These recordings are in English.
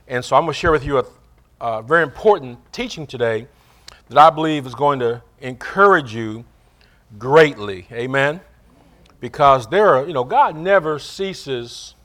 And so I'm going to share with you a very important teaching today that I believe is going to encourage you greatly. Amen? Because God never ceases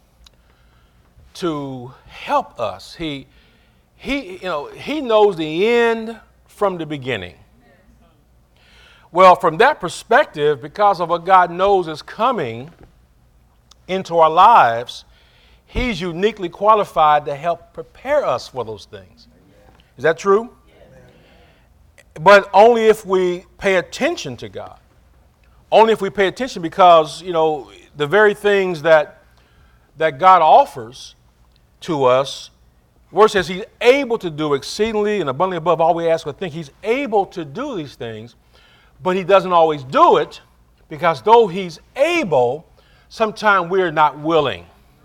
to help us. He knows the end from the beginning. Well, from that perspective, because of what God knows is coming into our lives, He's uniquely qualified to help prepare us for those things. Is that true? But only if we pay attention to God. Only if we pay attention, because, the very things that God offers to us, the word says He's able to do exceedingly and abundantly above all we ask or think. He's able to do these things, but He doesn't always do it, because though He's able, sometimes we're not willing.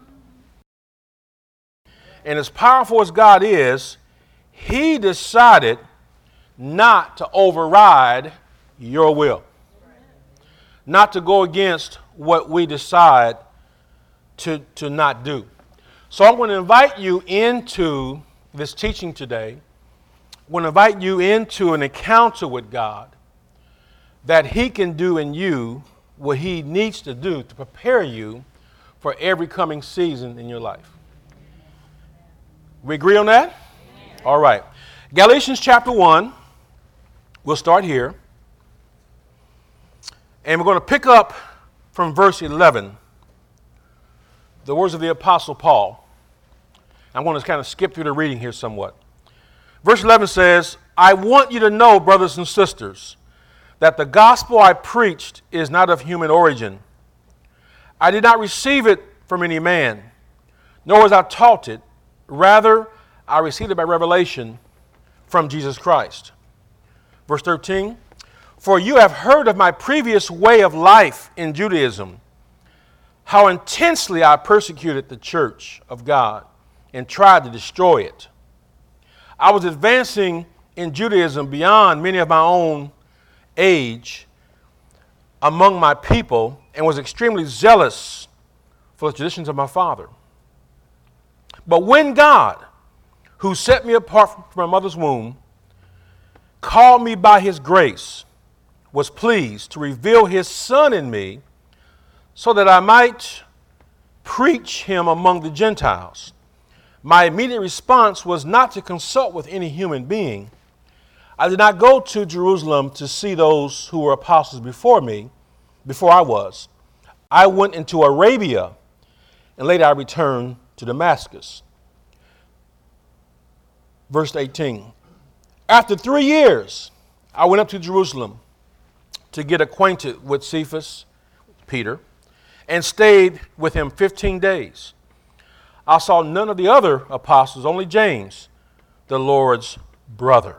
And as powerful as God is, He decided not to override your will, not to go against what we decide to not do. So I'm going to invite you into this teaching today. I want to invite you into an encounter with God that He can do in you what He needs to do to prepare you for every coming season in your life. We agree on that? Amen. All right. Galatians chapter 1. We'll start here. And we're going to pick up from verse 11. The words of the Apostle Paul. I'm going to kind of skip through the reading here somewhat. Verse 11 says, I want you to know, brothers and sisters, that the gospel I preached is not of human origin. I did not receive it from any man, nor was I taught it. Rather, I received it by revelation from Jesus Christ. Verse 13, for you have heard of my previous way of life in Judaism, how intensely I persecuted the church of God and tried to destroy it. I was advancing in Judaism beyond many of my own age among my people, and was extremely zealous for the traditions of my father. But when God, who set me apart from my mother's womb, called me by His grace, was pleased to reveal His Son in me so that I might preach Him among the Gentiles, my immediate response was not to consult with any human being. I did not go to Jerusalem to see those who were apostles before I was. I went into Arabia, and later I returned to Damascus. Verse 18. After 3 years, I went up to Jerusalem to get acquainted with Cephas, Peter, and stayed with him 15 days. I saw none of the other apostles, only James, the Lord's brother.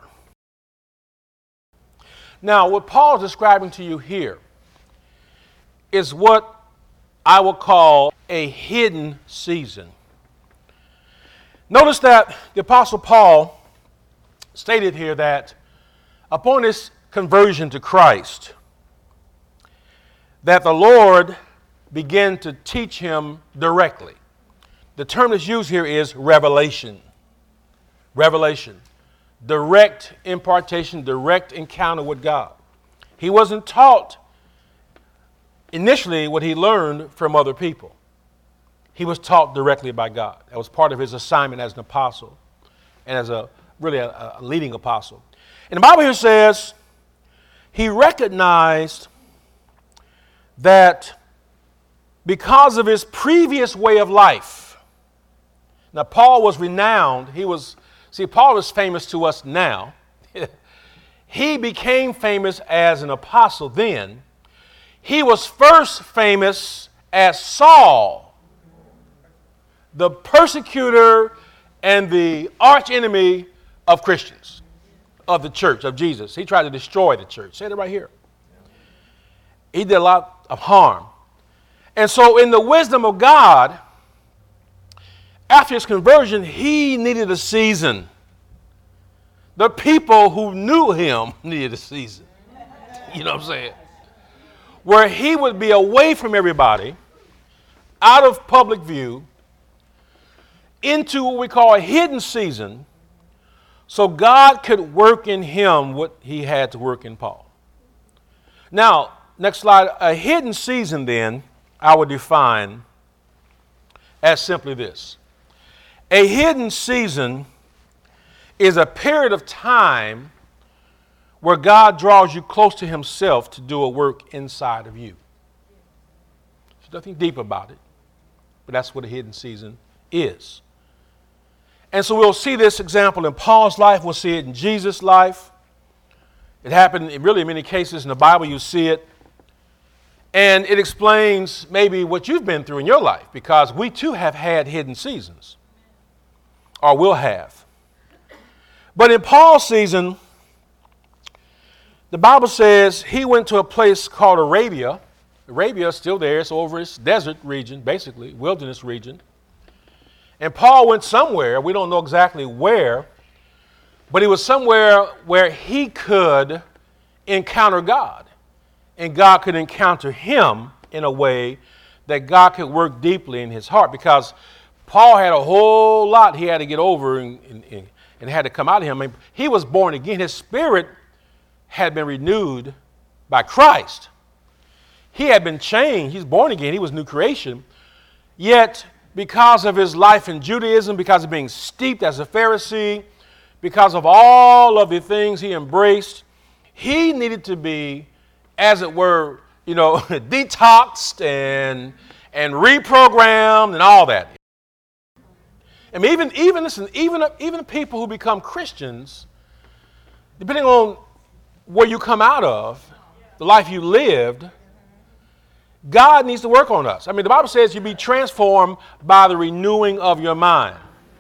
Now, what Paul is describing to you here is what I will call a hidden season. Notice that the Apostle Paul stated here that upon his conversion to Christ, that the Lord began to teach him directly. The term that's used here is revelation. Revelation. Direct impartation, direct encounter with God. He wasn't taught initially what he learned from other people. He was taught directly by God. That was part of his assignment as an apostle and as a leading apostle. And the Bible here says he recognized that because of his previous way of life. Now, Paul was renowned. Paul is famous to us now. He became famous as an apostle then. He was first famous as Saul, the persecutor and the archenemy of Christians, of the church, of Jesus. He tried to destroy the church. Say it right here. He did a lot of harm. And so in the wisdom of God, after his conversion, he needed a season. The people who knew him needed a season. You know what I'm saying? Where he would be away from everybody, out of public view, into what we call a hidden season so God could work in him what he had to work in Paul. Now, next slide. A hidden season, then, I would define as simply this. A hidden season is a period of time where God draws you close to himself to do a work inside of you. There's nothing deep about it, but that's what a hidden season is. And so we'll see this example in Paul's life. We'll see it in Jesus' life. It happened really in many cases in the Bible. You see it. And it explains maybe what you've been through in your life, because we too have had hidden seasons, or will have. But in Paul's season, the Bible says he went to a place called Arabia. Arabia is still there. It's over its desert region, basically, wilderness region. And Paul went somewhere. We don't know exactly where, but he was somewhere where he could encounter God. And God could encounter him in a way that God could work deeply in his heart, because Paul had a whole lot he had to get over and had to come out of him. I mean, he was born again. His spirit had been renewed by Christ. He had been changed. He's born again. He was new creation. Yet, because of his life in Judaism, because of being steeped as a Pharisee, because of all of the things he embraced, he needed to be, as it were, detoxed and reprogrammed and all that. I mean, even people who become Christians, depending on where you come out of, the life you lived, God needs to work on us. I mean, the Bible says you be transformed by the renewing of your mind.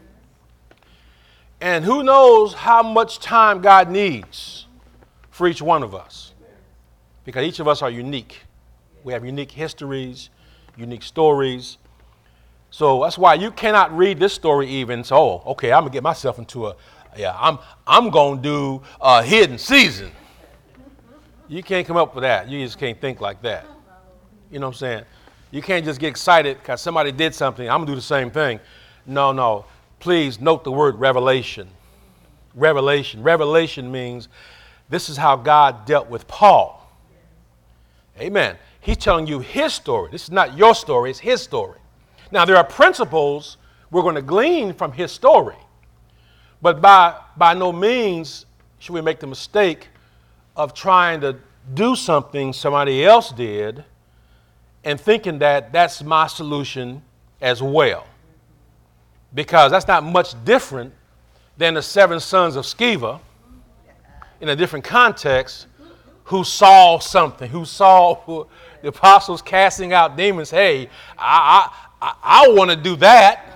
And who knows how much time God needs for each one of us. Because each of us are unique. We have unique histories, unique stories. So that's why you cannot read this story even. So, okay, I'm going to get myself into I'm going to do a hidden season. You can't come up with that. You just can't think like that. You know what I'm saying? You can't just get excited because somebody did something. I'm going to do the same thing. No. Please note the word revelation. Revelation. Revelation means this is how God dealt with Paul. Amen. He's telling you his story. This is not your story. It's his story. Now, there are principles we're going to glean from his story. But by no means should we make the mistake of trying to do something somebody else did and thinking that that's my solution as well. Because that's not much different than the 7 sons of Sceva in a different context who saw something, who saw the apostles casting out demons. Hey, I want to do that.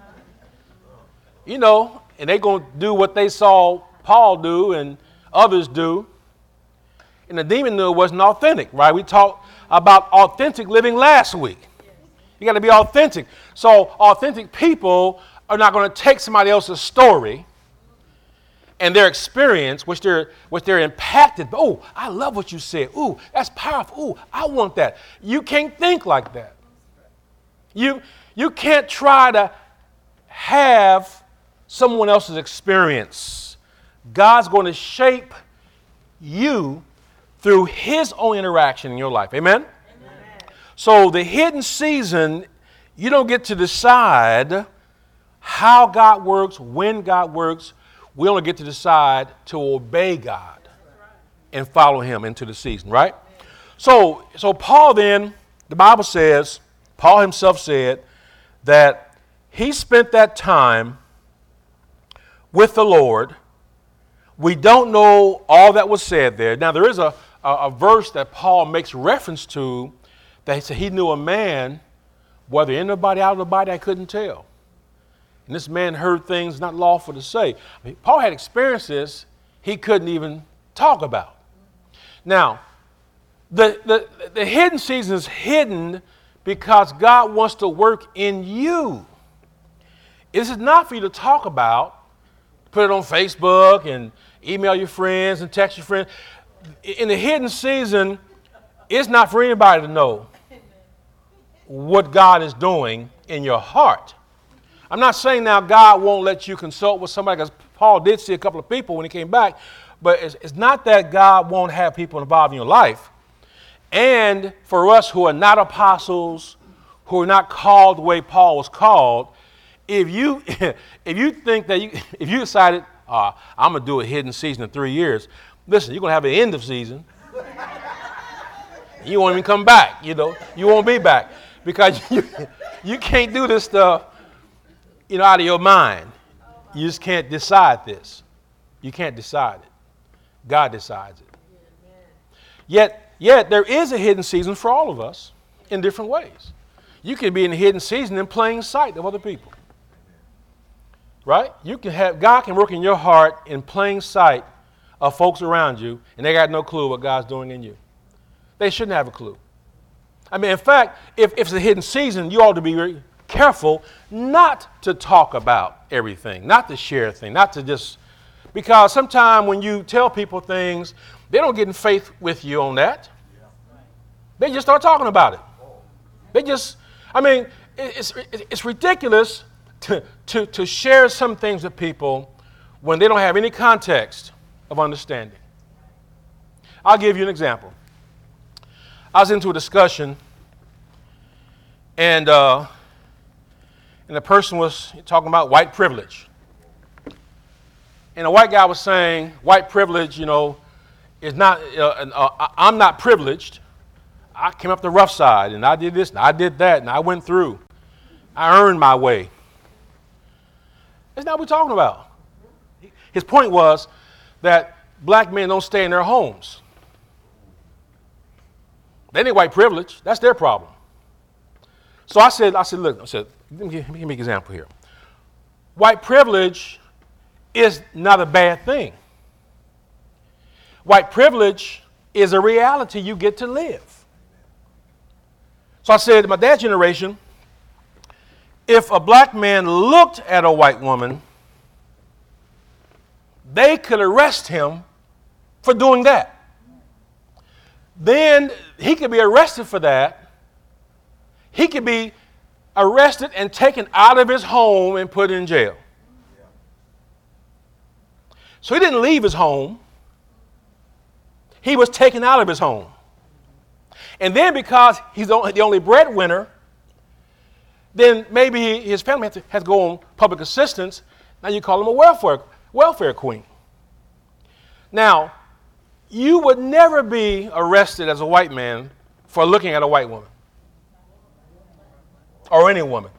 And they're going to do what they saw Paul do and others do. And the demon knew it wasn't authentic, right? We talked about authentic living last week. You got to be authentic. So authentic people are not going to take somebody else's story and their experience, which they're impacted. Oh, I love what you said. Ooh, that's powerful. Ooh, I want that. You can't think like that. You can't try to have someone else's experience. God's going to shape you through his own interaction in your life. Amen? Amen? So the hidden season, you don't get to decide how God works, when God works. We only get to decide to obey God and follow him into the season, right? So Paul then, the Bible says, Paul himself said that he spent that time with the Lord. We don't know all that was said there. Now, there is a verse that Paul makes reference to that he said he knew a man, whether in the body, out of the body, I couldn't tell. And this man heard things not lawful to say. I mean, Paul had experiences he couldn't even talk about. Now, the hidden season is hidden because God wants to work in you. This is not for you to talk about, put it on Facebook and email your friends and text your friends. In the hidden season, it's not for anybody to know what God is doing in your heart. I'm not saying now God won't let you consult with somebody, because Paul did see a couple of people when he came back, but it's not that God won't have people involved in your life. And for us who are not apostles, who are not called the way Paul was called, if you think that if you decided, I'm going to do a hidden season in 3 years, listen, you're going to have an end of season. You won't even come back, you won't be back, because you can't do this stuff, out of your mind. You just can't decide this. You can't decide it. God decides it. Yet there is a hidden season for all of us in different ways. You can be in a hidden season in plain sight of other people. Right? God can work in your heart in plain sight of folks around you, and they got no clue what God's doing in you. They shouldn't have a clue. I mean, in fact, if it's a hidden season, you ought to be very careful not to talk about everything, not to share things, not to just, because sometimes when you tell people things, they don't get in faith with you on that. They just start talking about it. It's ridiculous to share some things with people when they don't have any context of understanding. I'll give you an example. I was into a discussion, and the person was talking about white privilege. And a white guy was saying, white privilege, is not, I'm not privileged. I came up the rough side, and I did this, and I did that, and I went through. I earned my way. That's not what we're talking about. His point was that black men don't stay in their homes. They ain't white privilege. That's their problem. So I said, look, let me make an example here. White privilege is not a bad thing. White privilege is a reality you get to live. So I said, in my dad's generation, if a black man looked at a white woman, they could arrest him for doing that. Then he could be arrested for that. He could be arrested and taken out of his home and put in jail. So he didn't leave his home. He was taken out of his home. And then because he's the only breadwinner, then maybe his family has to go on public assistance. Now you call him a welfare queen. Now, you would never be arrested as a white man for looking at a white woman. Or any woman.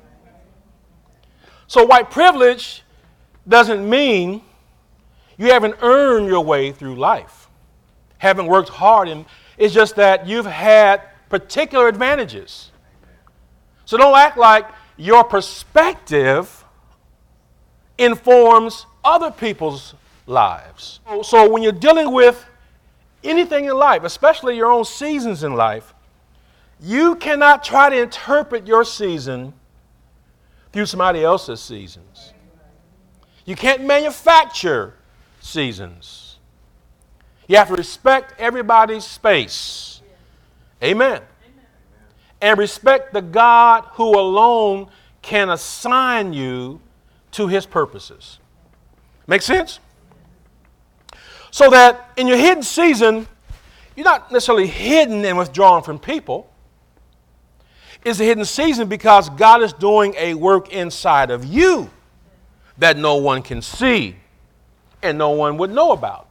So white privilege doesn't mean you haven't earned your way through life. Haven't worked hard. And it's just that you've had particular advantages. So don't act like your perspective informs other people's lives. So when you're dealing with anything in life, especially your own seasons in life, you cannot try to interpret your season through somebody else's seasons. You can't manufacture seasons. You have to respect everybody's space. Amen. And respect the God who alone can assign you to his purposes. Make sense? So that in your hidden season, you're not necessarily hidden and withdrawn from people. It's a hidden season because God is doing a work inside of you that no one can see and no one would know about.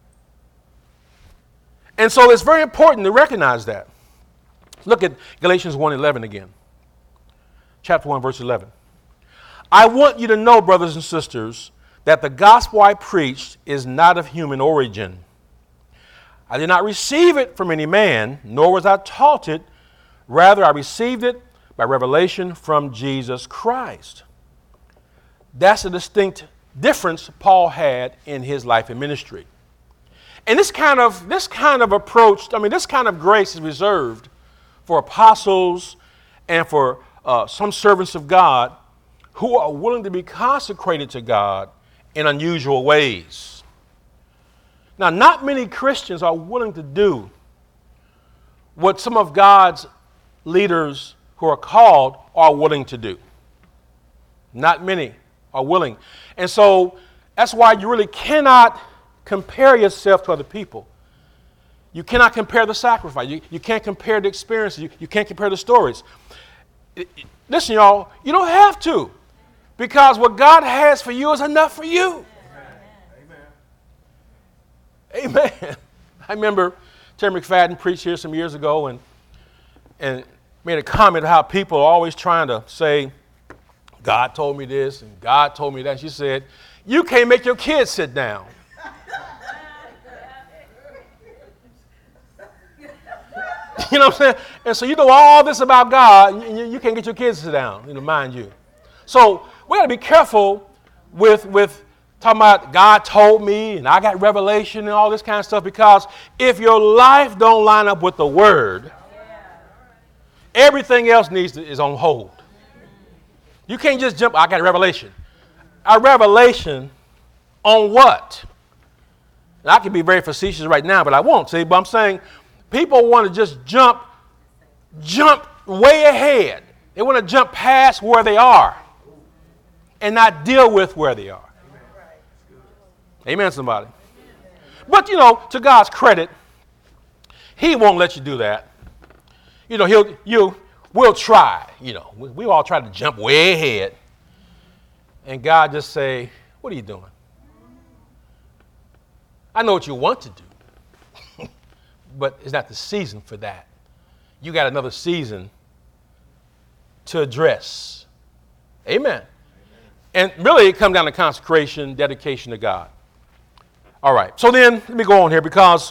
And so it's very important to recognize that. Look at Galatians 1:11 again. Chapter 1, verse 11. I want you to know, brothers and sisters, that the gospel I preached is not of human origin. I did not receive it from any man, nor was I taught it. Rather, I received it by revelation from Jesus Christ. That's a distinct difference Paul had in his life and ministry. And this kind of approach, this kind of grace is reserved for apostles and for some servants of God who are willing to be consecrated to God in unusual ways. Now, not many Christians are willing to do what some of God's leaders who are called are willing to do. Not many are willing. And so that's why you really cannot compare yourself to other people. You cannot compare the sacrifice. You can't compare the experiences. You can't compare the stories. Listen, y'all, you don't have to. Because what God has for you is enough for you. Amen. Amen. I remember Terry McFadden preached here some years ago and made a comment of how people are always trying to say, God told me this and God told me that. And she said, you can't make your kids sit down. You know what I'm saying? And so you know all this about God, and you can't get your kids to sit down, mind you. So we got to be careful with talking about God told me and I got revelation and all this kind of stuff, because if your life don't line up with the Word, everything else is on hold. You can't just jump, I got a revelation. A revelation on what? And I can be very facetious right now, but I won't, see? But I'm saying people want to just jump way ahead. They want to jump past where they are and not deal with where they are. Amen, somebody. But, to God's credit, He won't let you do that. We'll try. We all try to jump way ahead. And God just say, what are you doing? I know what you want to do, but it's not the season for that. You got another season to address. Amen. And really, it comes down to consecration, dedication to God. All right. So then, let me go on here, because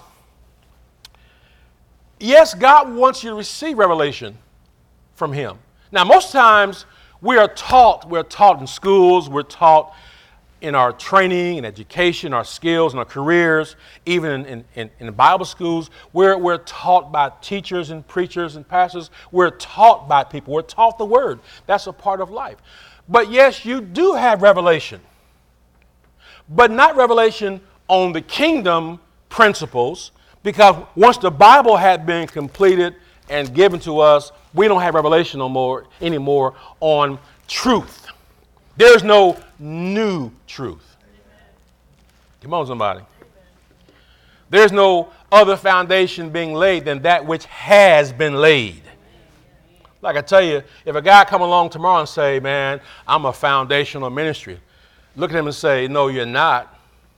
yes, God wants you to receive revelation from Him. Now, most times we're taught in schools, we're taught in our training and education, our skills and our careers, even in Bible schools, we're taught by teachers and preachers and pastors. We're taught by people. We're taught the Word. That's a part of life. But yes, you do have revelation, but not revelation on the kingdom principles, because once the Bible had been completed and given to us, we don't have revelation anymore on truth. There's no new truth. Come on, somebody. There's no other foundation being laid than that which has been laid. Like I tell you, if a guy come along tomorrow and say, man, I'm a foundational ministry, look at him and say, no, you're not.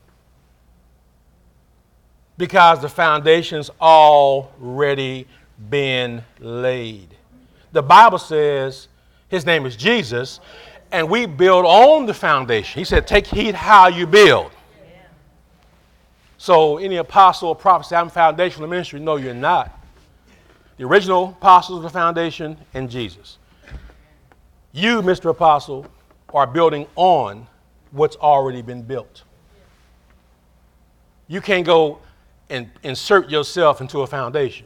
Because the foundation's already been laid. The Bible says His name is Jesus, and we build on the foundation. He said, take heed how you build. Yeah. So any apostle or prophet say, I'm foundational ministry. No, you're not. The original apostles of the foundation and Jesus. You, Mr. Apostle, are building on what's already been built. You can't go and insert yourself into a foundation.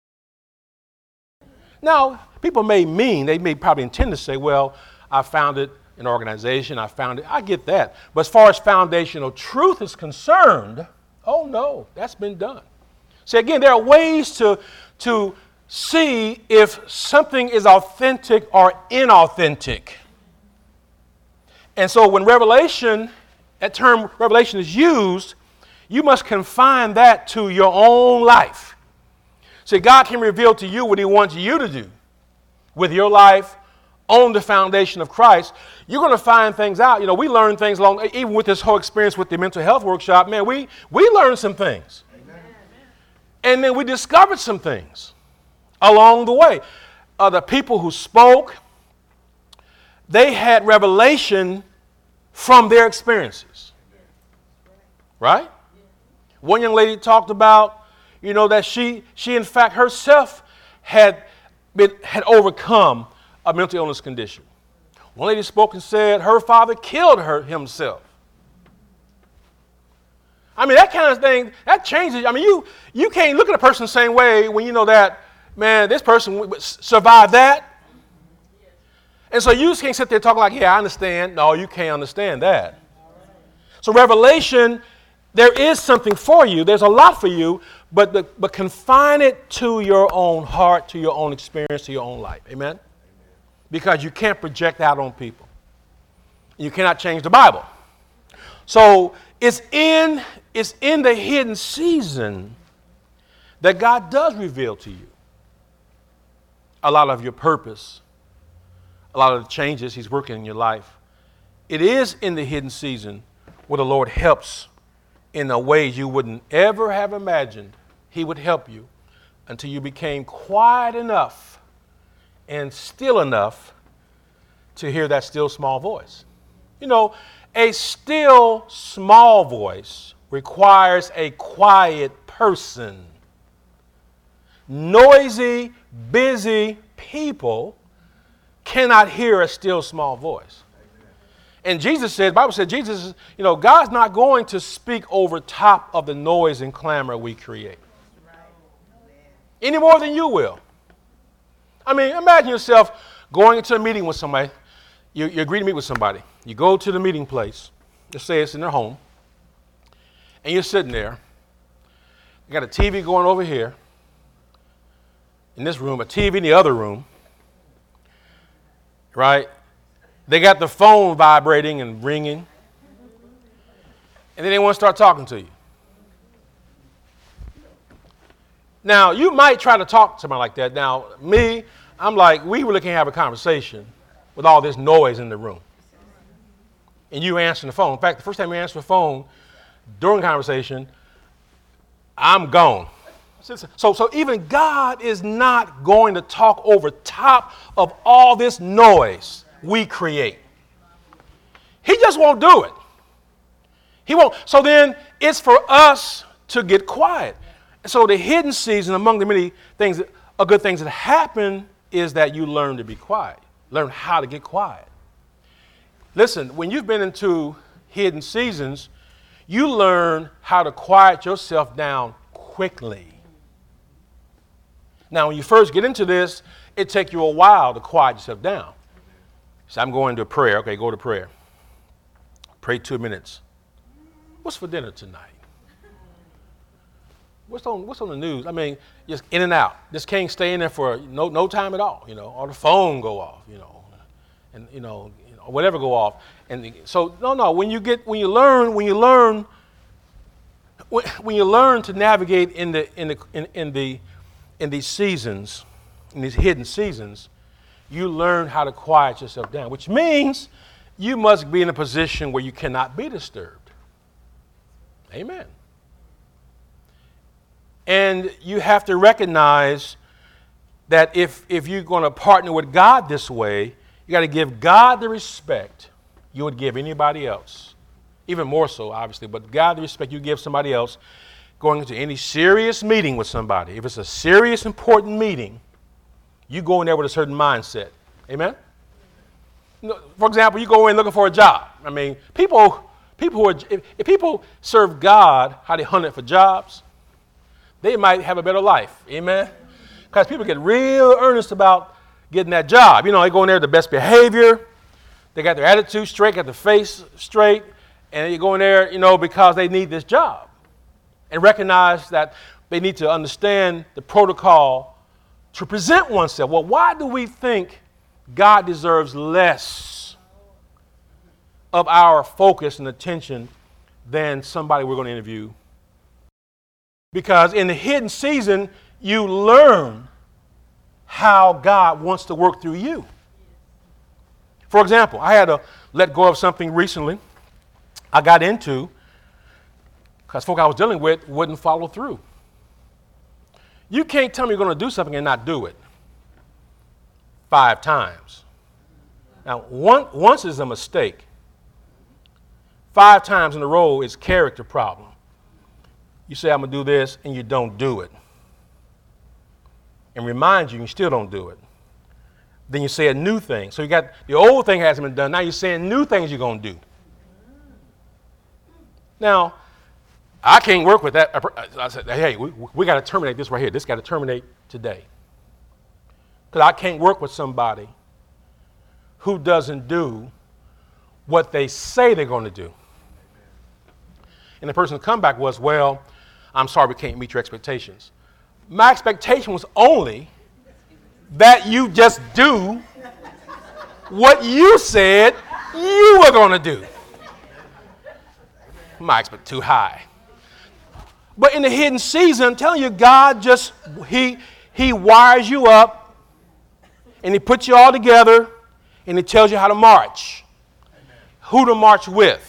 Now, people they may probably intend to say, well, I founded an organization, I get that. But as far as foundational truth is concerned, oh no, that's been done. See, again, there are ways to see if something is authentic or inauthentic. And so when that term revelation is used, you must confine that to your own life. See, God can reveal to you what He wants you to do with your life on the foundation of Christ. You're going to find things out. We learn things even with this whole experience with the mental health workshop. Man, we learned some things. Amen. And then we discovered some things along the way. The people who spoke, they had revelation from their experiences. Right? One young lady talked about, that she in fact herself had overcome a mental illness condition. One lady spoke and said her father killed himself. I mean, that kind of thing, that changes. I mean, you can't look at a person the same way when you know that, man, this person survived that. And so you just can't sit there talking like, yeah, I understand. No, you can't understand that. So revelation, there is something for you. There's a lot for you, but confine it to your own heart, to your own experience, to your own life. Amen? Because you can't project out on people. You cannot change the Bible. So it's in the hidden season that God does reveal to you a lot of your purpose, a lot of the changes he's working in your life. It is in the hidden season where the Lord helps in a way you wouldn't ever have imagined he would help you until you became quiet enough and still enough to hear that still small voice. You know, a still small voice requires a quiet person. Noisy, busy people cannot hear a still small voice. And Jesus said, the Bible said, Jesus, you know, God's not going to speak over top of the noise and clamor we create. Any more than you will. I mean, imagine yourself going into a meeting with somebody. You agree to meet with somebody. You go to the meeting place. Let's say it's in their home. And you're sitting there. You got a TV going over here. In this room, a TV in the other room. Right? They got the phone vibrating and ringing. And then they want to start talking to you. Now, you might try to talk to somebody like that. Now, me, I'm like, we really can't have a conversation with all this noise in the room. And you answering the phone. In fact, the first time you answer the phone during conversation, I'm gone. So even God is not going to talk over top of all this noise we create. He just won't do it. He won't. So then it's for us to get quiet. So the hidden season, among the many things, good things that happen, is that you learn to be quiet. Learn how to get quiet. Listen, when you've been into hidden seasons, you learn how to quiet yourself down quickly. Now, when you first get into this, it takes you a while to quiet yourself down. So I'm going to prayer. Okay, go to prayer. Pray 2 minutes. What's for dinner tonight? What's on the news? I mean, just in and out. Just can't stay in there for no time at all, you know, or the phone go off, you know, and you know, whatever go off. And so no, when you learn to navigate in these seasons, in these hidden seasons, you learn how to quiet yourself down, which means you must be in a position where you cannot be disturbed. Amen. And you have to recognize that if you're going to partner with God this way, you got to give God the respect you would give anybody else. Even more so, obviously, but God the respect you give somebody else going into any serious meeting with somebody. If it's a serious, important meeting, you go in there with a certain mindset. Amen? For example, you go in looking for a job. I mean, people who are, if people serve God how they hunt for jobs, they might have a better life. Amen? Because people get real earnest about getting that job. You know, they go in there with the best behavior. They got their attitude straight, got their face straight. And you go in there, you know, because they need this job. And recognize that they need to understand the protocol to present oneself. Well, why do we think God deserves less of our focus and attention than somebody we're going to interview? Because in the hidden season, you learn how God wants to work through you. For example, I had to let go of something recently I got into because folk I was dealing with wouldn't follow through. You can't tell me you're going to do something and not do it 5 times. Now, once is a mistake. 5 times in a row is character problem. You say, I'm going to do this, and you don't do it. And remind you still don't do it. Then you say a new thing. So you got the old thing hasn't been done. Now you're saying new things you're going to do. Now, I can't work with that. I said, hey, we got to terminate this right here. This got to terminate today. Because I can't work with somebody who doesn't do what they say they're going to do. And the person's comeback was, well, I'm sorry we can't meet your expectations. My expectation was only that you just do what you said you are going to do. My expect too high. But in the hidden season, I'm telling you, God just, he wires you up and he puts you all together and he tells you how to march, who to march with.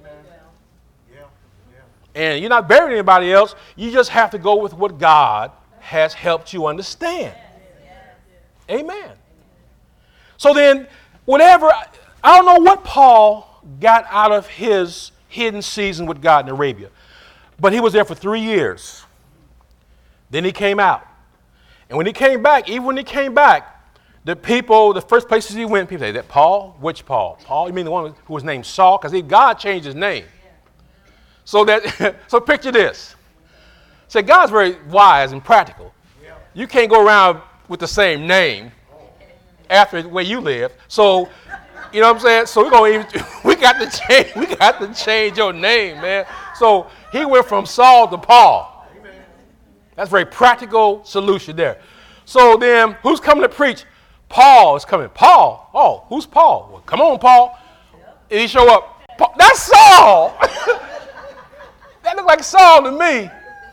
And you're not burying anybody else. You just have to go with what God has helped you understand. Amen. So then, whatever, I don't know what Paul got out of his hidden season with God in Arabia, but he was there for 3 years. Then he came out. And when he came back, even when he came back, the first places he went, people say, that Paul? Which Paul? Paul, you mean the one who was named Saul? Because God changed his name. So picture this. Say, God's very wise and practical. You can't go around with the same name after where you live. So, you know what I'm saying? So we got to change your name, man. So he went from Saul to Paul. That's a very practical solution there. So then, who's coming to preach? Paul is coming. Paul? Oh, who's Paul? Well, come on, Paul. And he show up. Paul, that's Saul. That looked like Saul to me.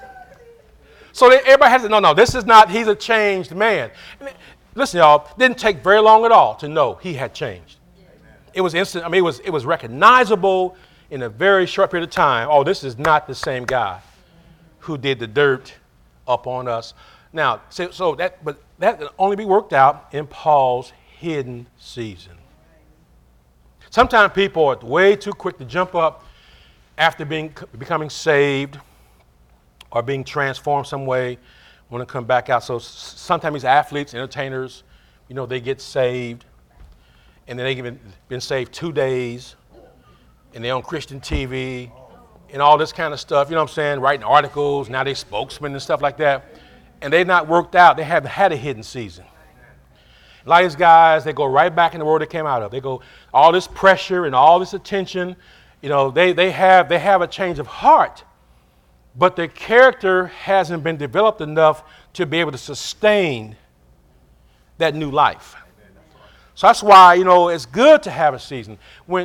So everybody has to know, no, this is not, he's a changed man. Listen, y'all, it didn't take very long at all to know he had changed. It was instant. I mean, it was recognizable in a very short period of time. Oh, this is not the same guy who did the dirt up on us. Now, but that can only be worked out in Paul's hidden season. Sometimes people are way too quick to jump up after becoming saved or being transformed some way, want to come back out. So sometimes these athletes, entertainers, they get saved, and then they've been saved 2 days, and they're on Christian TV and all this kind of stuff, you know what I'm saying, writing articles, now they're spokesmen and stuff like that, and they've not worked out. They haven't had a hidden season. A lot of these guys, they go right back in the world they came out of. They go, all this pressure and all this attention, they have a change of heart, but their character hasn't been developed enough to be able to sustain that new life. So that's why, it's good to have a season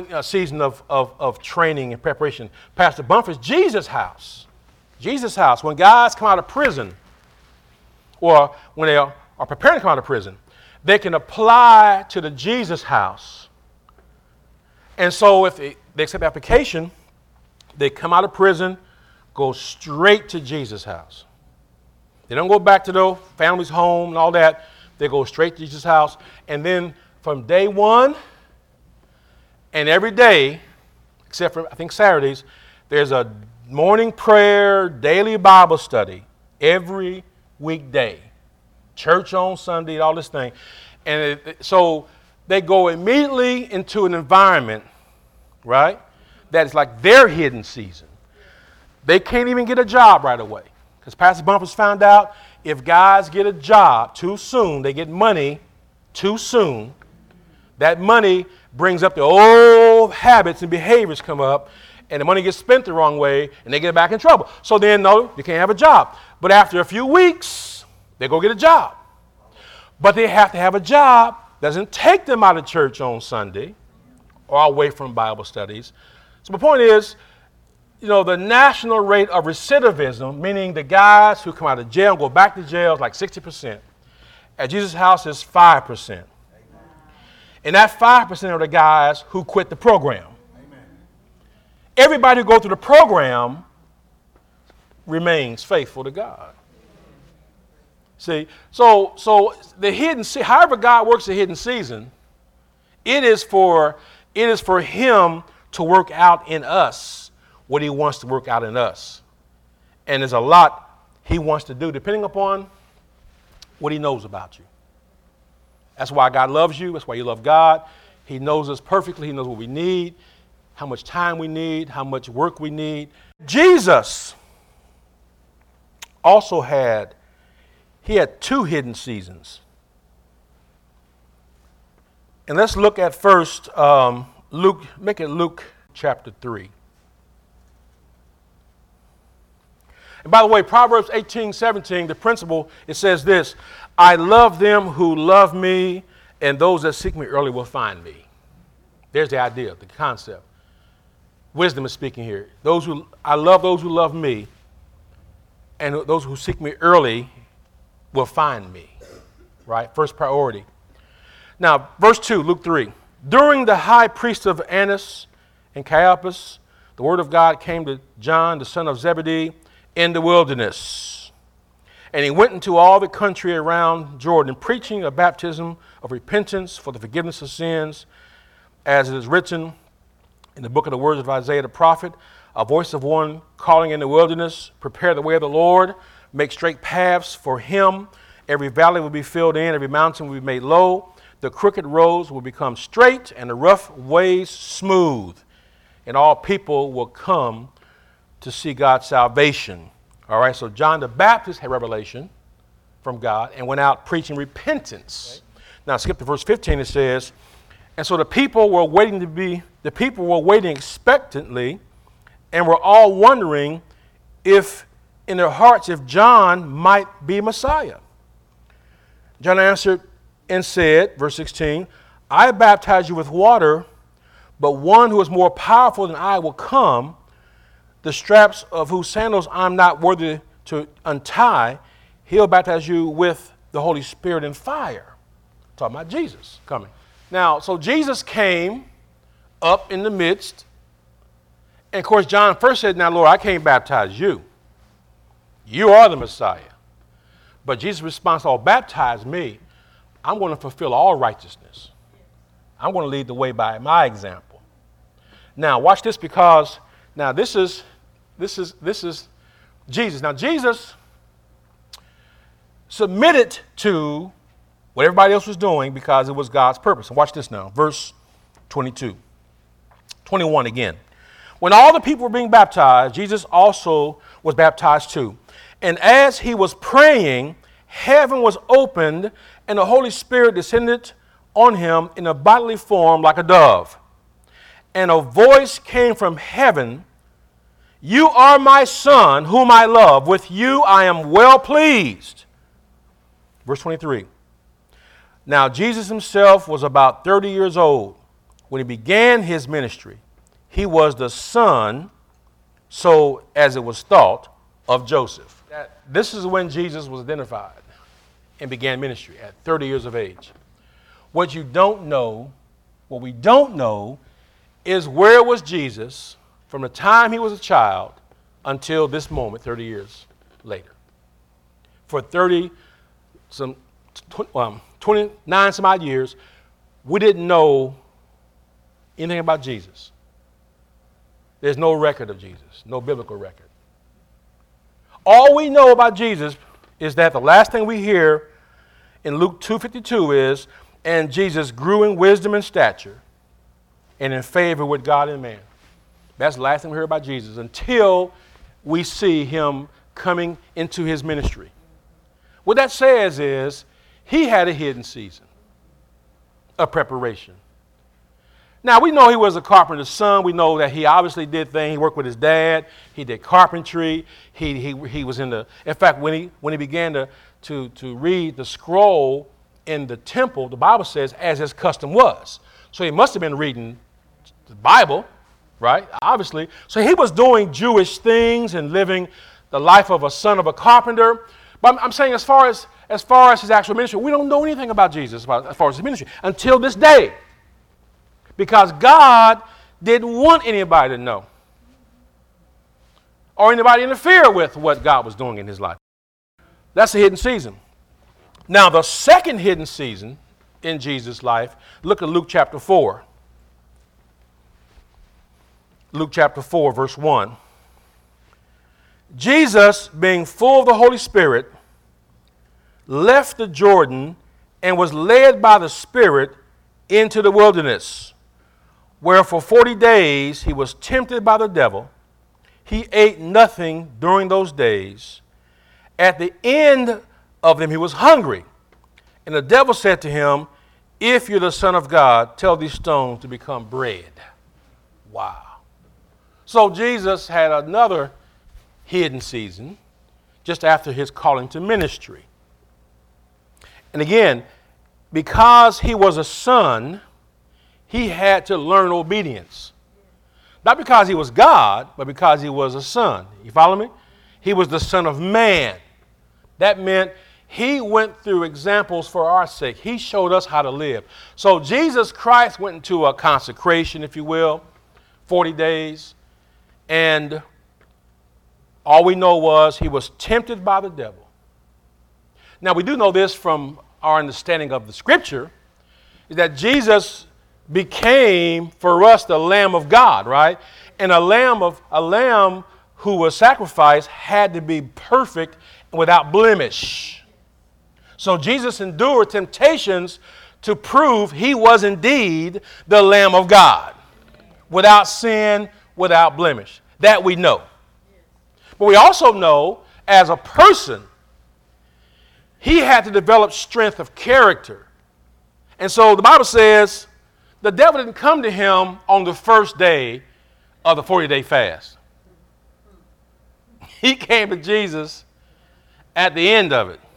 of training and preparation. Pastor Bumper's Jesus house. When guys come out of prison, or when they are preparing to come out of prison, they can apply to the Jesus house. And so if they accept the application, they come out of prison, go straight to Jesus' house. They don't go back to their family's home and all that. They go straight to Jesus' house. And then from day one and every day, except for, I think, Saturdays, there's a morning prayer, daily Bible study every weekday. Church on Sunday, all this thing. And so they go immediately into an environment, right, that is like their hidden season. They can't even get a job right away. Because Pastor Bumpers found out if guys get a job too soon, they get money too soon, that money brings up the old habits and behaviors come up, and the money gets spent the wrong way, and they get back in trouble. So then, no, you can't have a job. But after a few weeks, they go get a job. But they have to have a job that doesn't take them out of church on Sunday or away from Bible studies. So my point is, the national rate of recidivism, meaning the guys who come out of jail and go back to jail, is like 60%. At Jesus' house, is 5%. And that 5% are the guys who quit the program. Amen. Everybody who goes through the program remains faithful to God. See, so the hidden, however God works the hidden season, it is for Him to work out in us what He wants to work out in us. And there's a lot He wants to do depending upon what He knows about you. That's why God loves you. That's why you love God. He knows us perfectly. He knows what we need, how much time we need, how much work we need. Jesus also had 2 hidden seasons. And let's look at first Luke chapter 3. And by the way, Proverbs 18:17, the principle, it says this: I love them who love me, and those that seek me early will find me. There's the idea, the concept. Wisdom is speaking here. I love those who love me, and those who seek me early will find me. Right? First priority. Now, verse 2, Luke 3. During the high priest of Annas and Caiaphas, the word of God came to John, the son of Zebedee, in the wilderness. And he went into all the country around Jordan, preaching a baptism of repentance for the forgiveness of sins, as it is written in the book of the words of Isaiah the prophet, a voice of one calling in the wilderness, prepare the way of the Lord, make straight paths for him. Every valley will be filled in, every mountain will be made low. The crooked roads will become straight, and the rough ways smooth. And all people will come to see God's salvation. All right, so John the Baptist had revelation from God and went out preaching repentance. Right. Now skip to verse 15. It says, and so the people were waiting expectantly, and were all wondering if in their hearts if John might be Messiah. John answered and said, verse 16, I baptize you with water, but one who is more powerful than I will come, the straps of whose sandals I'm not worthy to untie. He'll baptize you with the Holy Spirit and fire. Talking about Jesus coming. Now, so Jesus came up in the midst. And of course, John first said, now, Lord, I can't baptize you. You are the Messiah. But Jesus' response, oh, baptize me. I'm going to fulfill all righteousness. I'm going to lead the way by my example. Now, watch this, because now this is Jesus. Now, Jesus submitted to what everybody else was doing because it was God's purpose. And watch this now, verse 22. 21 again. When all the people were being baptized, Jesus also was baptized too. And as he was praying, heaven was opened, and the Holy Spirit descended on him in a bodily form like a dove. And a voice came from heaven, you are my Son, whom I love. With you I am well pleased. Verse 23. Now Jesus himself was about 30 years old when he began his ministry. He was the son, so as it was thought, of Joseph. This is when Jesus was identified and began ministry at 30 years of age. What we don't know is where was Jesus from the time he was a child until this moment, 30 years later. For 29 some odd years, we didn't know anything about Jesus. There's no record of Jesus, no biblical record. All we know about Jesus is that the last thing we hear in Luke 2:52 is, and Jesus grew in wisdom and stature and in favor with God and man. That's the last thing we hear about Jesus until we see him coming into his ministry. What that says is he had a hidden season of preparation. Now, we know he was a carpenter's son. We know that he obviously did things. He worked with his dad. He did carpentry. He was in fact, when he began to read the scroll in the temple, the Bible says, as his custom was. So he must have been reading the Bible, right? Obviously. So he was doing Jewish things and living the life of a son of a carpenter. But I'm saying as far as his actual ministry, we don't know anything about Jesus as far as his ministry until this day. Because God didn't want anybody to know or anybody to interfere with what God was doing in his life. That's a hidden season. Now, the second hidden season in Jesus' life, look at Luke chapter 4. Luke chapter 4, verse 1. Jesus, being full of the Holy Spirit, left the Jordan and was led by the Spirit into the wilderness, where for 40 days he was tempted by the devil. He ate nothing during those days. At the end of them he was hungry. And the devil said to him, if you're the Son of God, tell these stones to become bread. Wow. So Jesus had another hidden season just after his calling to ministry. And again, because he was a son, he had to learn obedience. Not because he was God, but because he was a son. You follow me? He was the Son of Man. That meant he went through examples for our sake. He showed us how to live. So Jesus Christ went into a consecration, if you will, 40 days. And all we know was he was tempted by the devil. Now, we do know this from our understanding of the Scripture, is that Jesus became for us the Lamb of God, right? And a lamb who was sacrificed had to be perfect and without blemish. So Jesus endured temptations to prove he was indeed the Lamb of God, without sin, without blemish. That we know. But we also know, as a person, he had to develop strength of character. And so the Bible says the devil didn't come to him on the first day of the 40-day fast. He came to Jesus at the end of it.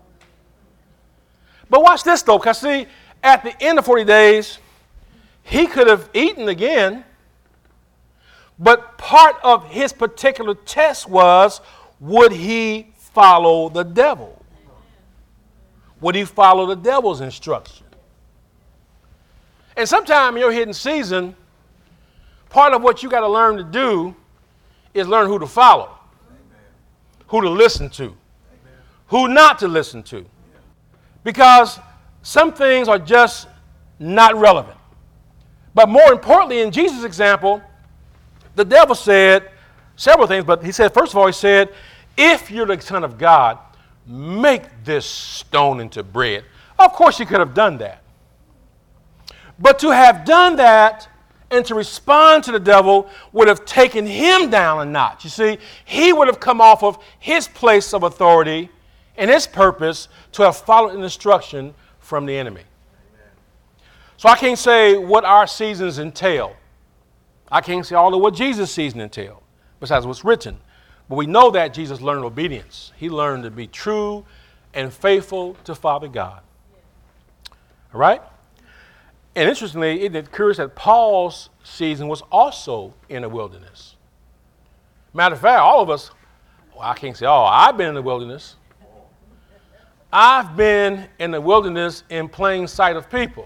But watch this, though, because see, at the end of 40 days, he could have eaten again, but part of his particular test was, would he follow the devil? Would he follow the devil's instruction? And sometime in your hidden season, part of what you got to learn to do is learn who to follow, who to listen to, who not to listen to. Because some things are just not relevant. But more importantly, in Jesus' example, the devil said several things, but he said, first of all, he said, if you're the Son of God, make this stone into bread. Of course, he could have done that. But to have done that and to respond to the devil would have taken him down a notch. You see, he would have come off of his place of authority and his purpose to have followed an instruction from the enemy. Amen. So I can't say what our seasons entail. I can't say all of what Jesus' season entailed, besides what's written. But we know that Jesus learned obedience. He learned to be true and faithful to Father God. All right? And interestingly, it occurs that Paul's season was also in the wilderness. Matter of fact, all of us, well, I can't say, I've been in the wilderness. I've been in the wilderness in plain sight of people.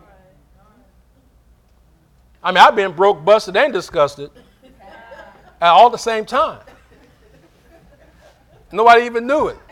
I mean, I've been broke, busted, and disgusted at all the same time. Nobody even knew it.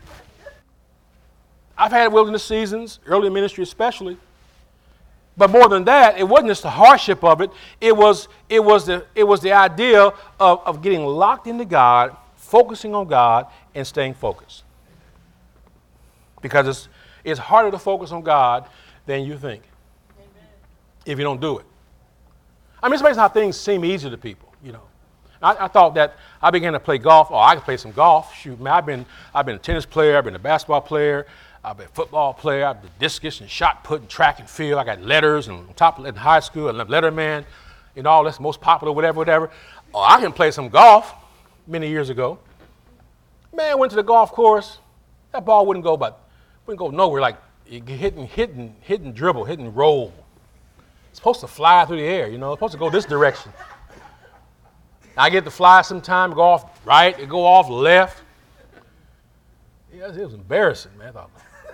I've had wilderness seasons, early ministry especially. But more than that, it wasn't just the hardship of it. It was the idea of getting locked into God, focusing on God, and staying focused. Because it's harder to focus on God than you think. Amen. If you don't do it. I mean, it's amazing how things seem easier to people, you know. I thought that I began to play golf. I could play some golf. Shoot, man, I've been a tennis player. I've been a basketball player. I've been a football player. I've been discus and shot put and track and field. I got letters and on top of it in high school. I love letterman and all that's most popular, whatever. I can play some golf many years ago. Man, went to the golf course. That ball wouldn't go nowhere. Like hit and dribble, hit and roll. It's supposed to fly through the air, you know. It's supposed to go this direction. I get to fly sometime, go off right, it go off left. Yeah, it was embarrassing, man. I thought,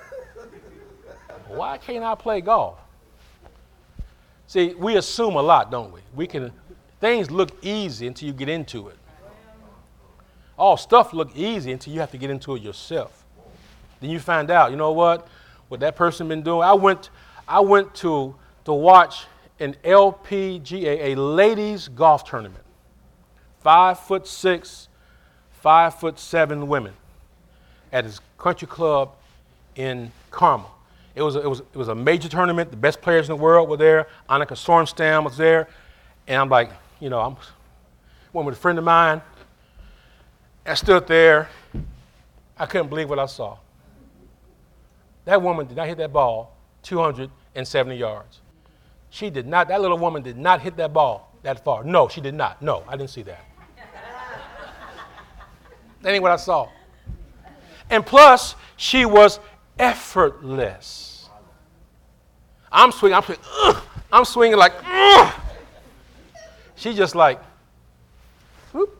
why can't I play golf? See, we assume a lot, don't we? Things look easy until you get into it. All stuff look easy until you have to get into it yourself. Then you find out, you know what that person been doing. I went to watch an LPGA, a ladies golf tournament. 5'6", 5'7" women at his country club in Carmel. It was a major tournament. The best players in the world were there. Annika Sorenstam was there, and I'm like, you know, I'm went with a friend of mine. I stood there. I couldn't believe what I saw. That woman did not hit that ball 270 yards. She did not. That little woman did not hit that ball that far. No, she did not. No, I didn't see that. That ain't what I saw. And plus, she was effortless. I'm swinging. I'm swinging like, ugh. She's just like, whoop.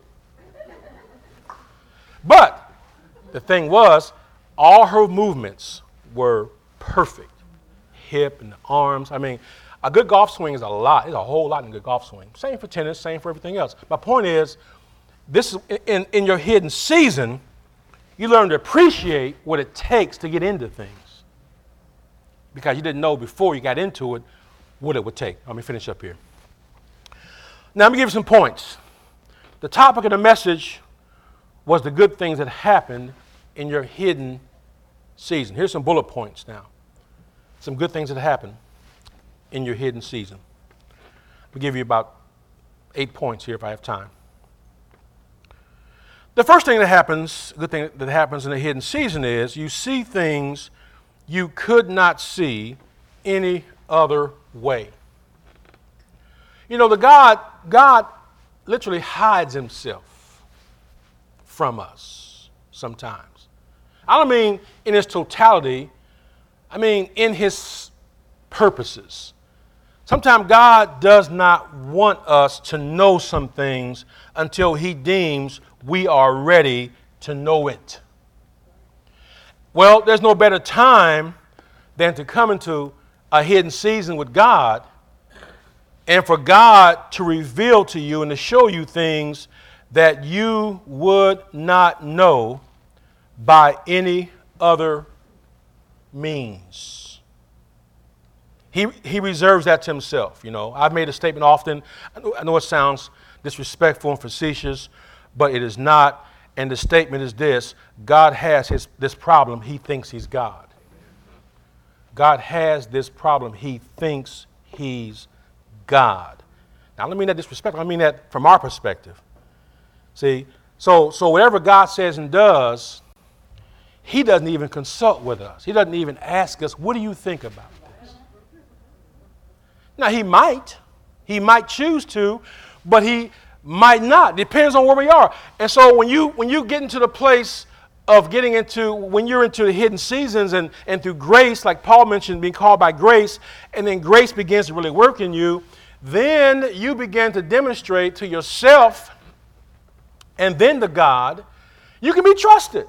But the thing was, all her movements were perfect. Hip and the arms. I mean, a good golf swing is a lot. There's a whole lot in a good golf swing. Same for tennis, same for everything else. My point is, this is in your hidden season, you learn to appreciate what it takes to get into things. Because you didn't know before you got into it what it would take. Let me finish up here. Now, let me give you some points. The topic of the message was the good things that happened in your hidden season. Here's some bullet points now. Some good things that happened in your hidden season. I'll give you about 8 points here if I have time. The first thing that happens, good thing that happens in a hidden season is you see things you could not see any other way. You know, God literally hides himself from us sometimes. I don't mean in his totality. I mean in his purposes. Sometimes God does not want us to know some things until he deems we are ready to know it. Well, there's no better time than to come into a hidden season with God and for God to reveal to you and to show you things that you would not know by any other means. He reserves that to himself, you know. I've made a statement often. I know it sounds disrespectful and facetious, but it is not. And the statement is this: God has this problem. He thinks he's God. God has this problem. He thinks he's God. Now, I don't mean that disrespectful. I mean that from our perspective. See, so whatever God says and does, he doesn't even consult with us. He doesn't even ask us, what do you think about this? Now, he might choose to, but he might not. Depends on where we are. And so when you get into the place of when you're into the hidden seasons and through grace, like Paul mentioned, being called by grace, and then grace begins to really work in you, then you begin to demonstrate to yourself and then to God, you can be trusted.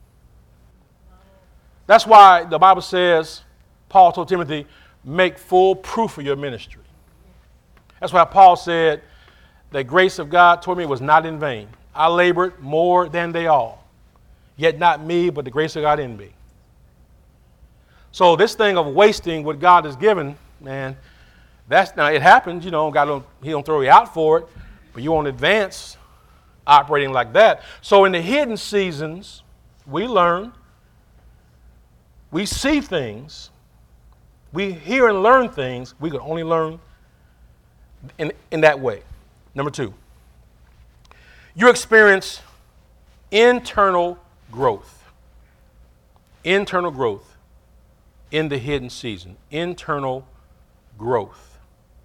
That's why the Bible says, Paul told Timothy, make full proof of your ministry. That's why Paul said, the grace of God toward me was not in vain. I labored more than they all. Yet not me, but the grace of God in me. So this thing of wasting what God has given, man, now it happens, you know, he don't throw you out for it, but you won't advance operating like that. So in the hidden seasons, we learn, we see things, we hear and learn things, we can only learn in that way. Number 2, you experience internal growth. Internal growth in the hidden season. Internal growth.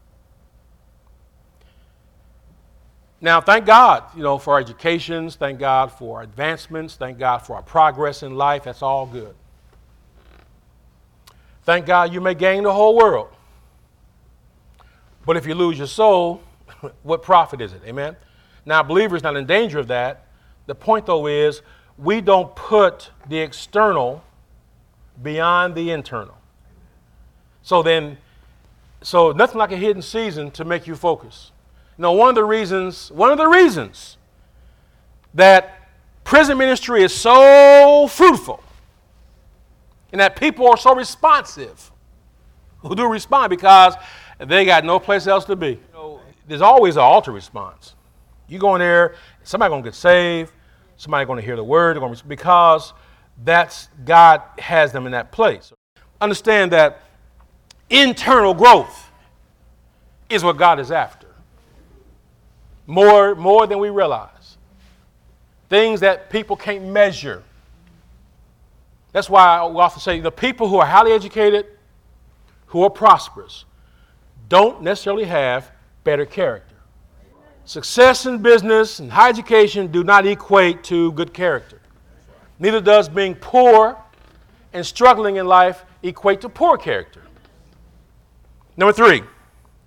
Now, thank God, you know, for our educations. Thank God for our advancements. Thank God for our progress in life. That's all good. Thank God you may gain the whole world. But if you lose your soul, what profit is it? Amen? Now, believers not in danger of that. The point, though, is we don't put the external beyond the internal. So nothing like a hidden season to make you focus. You know, one of the reasons that prison ministry is so fruitful and that people are so responsive who do respond because they got no place else to be. You know, there's always an altar response. You go in there, somebody's going to get saved, somebody's going to hear the word, because God has them in that place. Understand that internal growth is what God is after. More than we realize. Things that people can't measure. That's why I often say the people who are highly educated, who are prosperous, don't necessarily have better character. Success in business and high education do not equate to good character. Neither does being poor and struggling in life equate to poor character. Number 3,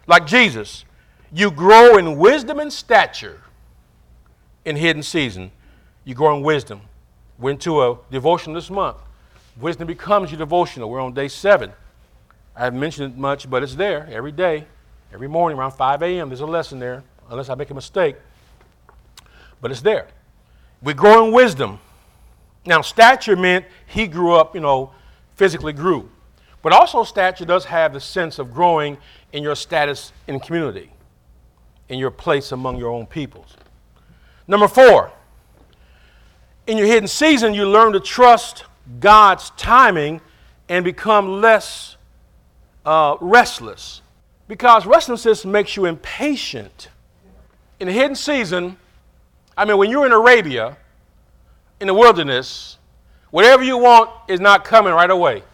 Like Jesus, you grow in wisdom and stature in hidden season. You grow in wisdom. Went to a devotion this month. Wisdom becomes your devotional. We're on day 7. I haven't mentioned it much, but it's there every day, every morning around 5 a.m. There's a lesson there, unless I make a mistake. But it's there. We grow in wisdom. Now, stature meant he grew up, physically grew. But also stature does have the sense of growing in your status in community, in your place among your own peoples. Number 4, in your hidden season, you learn to trust God's timing and become less restless. Because restlessness makes you impatient. In the hidden season, when you're in Arabia, in the wilderness, whatever you want is not coming right away.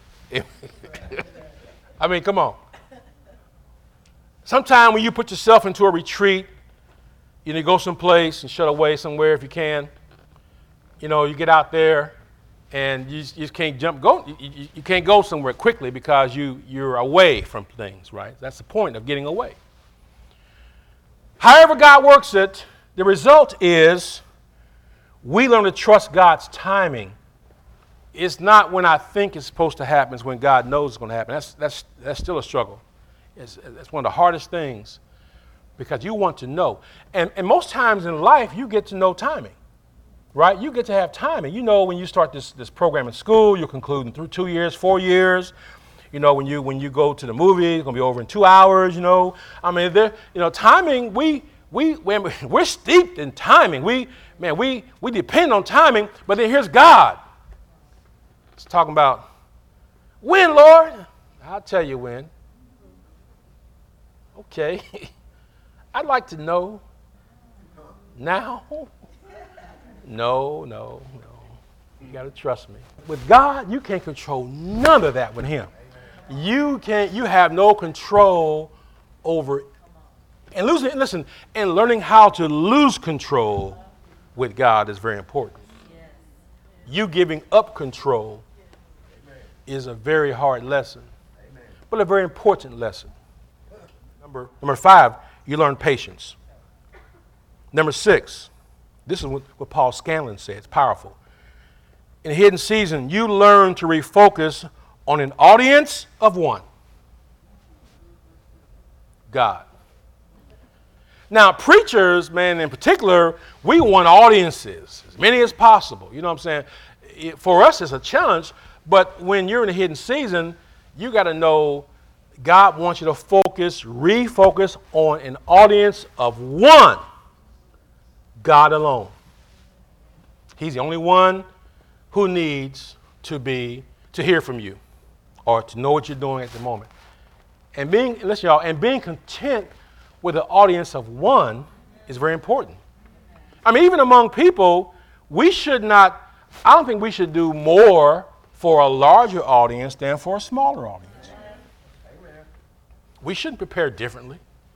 Come on. Sometime when you put yourself into a retreat, you go someplace and shut away somewhere if you can. You get out there and you just can't you can't go somewhere quickly because you're away from things, right? That's the point of getting away. However God works it, the result is we learn to trust God's timing. It's not when I think it's supposed to happen, it's when God knows it's going to happen. That's still a struggle. It's one of the hardest things because you want to know. And most times in life, you get to know timing, right? You get to have timing. When you start this program in school, you'll conclude in 2 years, 4 years. When you go to the movie, it's going to be over in 2 hours, timing, we're steeped in timing. We depend on timing, but then here's God. It's talking about, when, Lord? I'll tell you when. Okay. I'd like to know now. No. You got to trust me. With God, you can't control none of that with him. You have no control over, and learning how to lose control with God is very important. You giving up control is a very hard lesson, but a very important lesson. Number 5, you learn patience. Number 6, this is what Paul Scanlon said. It's powerful. In a hidden season, you learn to refocus on an audience of one. God. Now, preachers, in particular, we want audiences, as many as possible. You know what I'm saying? For us, it's a challenge, but when you're in a hidden season, you got to know God wants you to refocus on an audience of one, God alone. He's the only one who needs to hear from you or to know what you're doing at the moment. And being content with an audience of one is very important. Even among people, I don't think we should do more for a larger audience than for a smaller audience. Amen. We shouldn't prepare differently.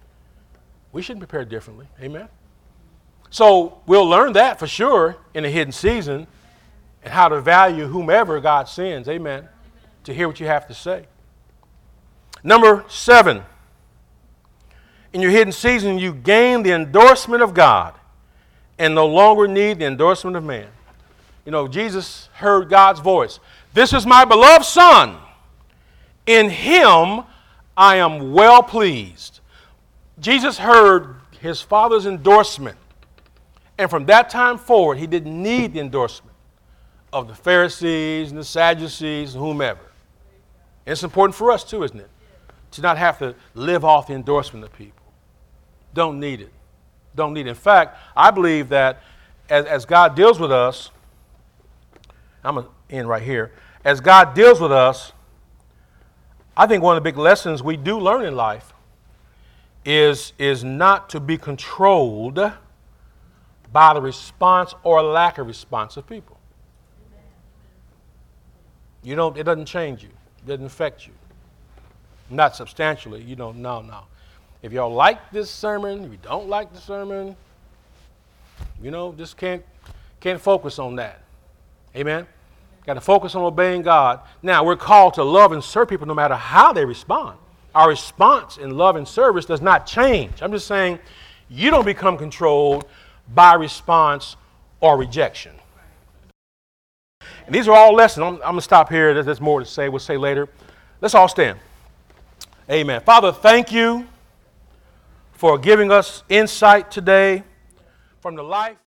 Amen. So we'll learn that for sure in a hidden season and how to value whomever God sends. Amen. To hear what you have to say. Number 7. In your hidden season, you gain the endorsement of God and no longer need the endorsement of man. Jesus heard God's voice. This is my beloved Son. In him I am well pleased. Jesus heard his Father's endorsement. And from that time forward, he didn't need the endorsement of the Pharisees and the Sadducees and whomever. And it's important for us too, isn't it? To not have to live off the endorsement of people. Don't need it. In fact, I believe that as God deals with us, I'm going to end right here. As God deals with us, I think one of the big lessons we do learn in life is not to be controlled by the response or lack of response of people. It doesn't change you. It doesn't affect you. Not substantially. No. If y'all like this sermon, if you don't like the sermon, just can't focus on that. Amen? Got to focus on obeying God. Now, we're called to love and serve people no matter how they respond. our response in love and service does not change. I'm just saying you don't become controlled by response or rejection. And these are all lessons. I'm going to stop here. There's more to say. We'll say later. Let's all stand. Amen. Father, thank you for giving us insight today from the life